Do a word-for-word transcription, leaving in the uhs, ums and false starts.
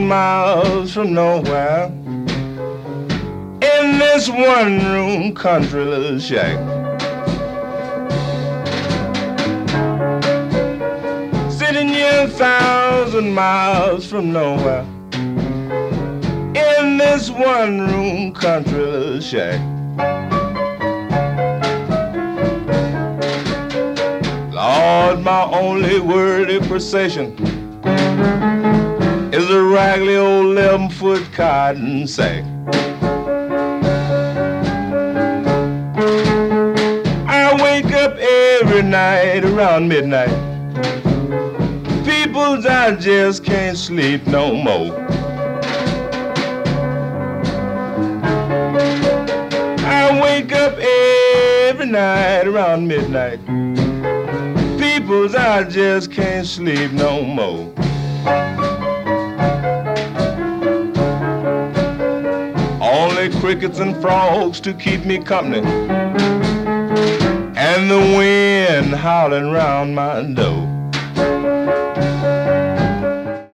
miles from nowhere, in this one-room country little shack. Sitting here a thousand miles from nowhere, in this one-room country little shack. Lord, my only worthy procession is a raggedy old eleven-foot cotton sack. I wake up every night around midnight. Peoples, I just can't sleep no more. I wake up every night around midnight. Peoples, I just can't sleep no more. Only crickets and frogs to keep me company, and the wind howling round my door.